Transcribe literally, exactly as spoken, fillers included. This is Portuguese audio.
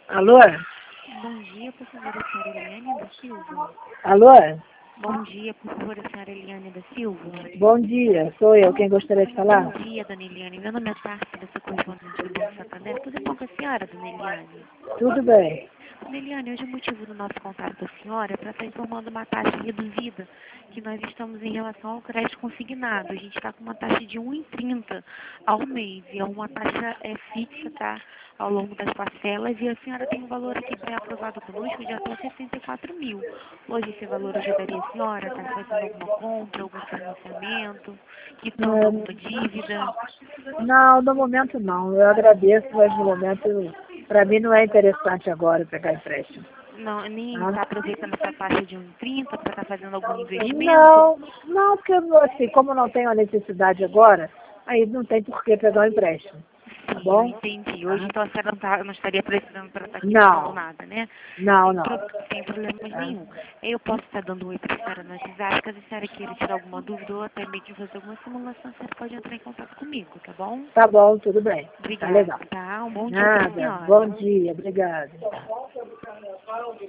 Alô? Bom dia, por favor, a senhora Eliane da Silva. Alô? Bom dia, por favor, a senhora Eliane da Silva. Bom dia, sou eu. Quem gostaria de falar? Bom dia, dona Eliane. Meu nome é Tarta, da sua correspondente do Banco Santander. Tudo bom com a senhora, dona Eliane? Tudo bem. Dona Eliane, hoje o motivo do nosso contato com a senhora é para estar informando uma taxa reduzida que nós estamos em relação ao crédito consignado. A gente está com uma taxa de um vírgula trinta ao mês e é uma taxa é, fixa, tá? Ao longo das parcelas, e a senhora tem um valor aqui pré-aprovado conosco de até sessenta e quatro mil. Hoje esse valor ajudaria a senhora a estar fazendo alguma compra, algum financiamento, quitando alguma dívida? Não, no momento não. Eu agradeço, mas no momento, para mim não é interessante agora pegar empréstimo. Não, nem Tá? está aproveitando essa taxa de um vírgula trinta para estar fazendo algum investimento? Não, não, porque assim, como não tenho a necessidade agora, aí não tem por que pegar o empréstimo. Tá Sim, eu bom? entendi. Hoje então a senhora não, tá, não estaria precisando para estar quitando Não, nada, né? não, Sem, não. pro, sem problemas Tá? nenhum. Eu posso estar dando um oi para a senhora no WhatsApp, caso a senhora queira tirar alguma dúvida ou até mesmo fazer alguma simulação, a senhora pode entrar em contato comigo, tá bom? Tá bom, tudo bem. Tá Obrigada, legal. tá? Um bom dia para a Nada. senhora. Bom dia, obrigada.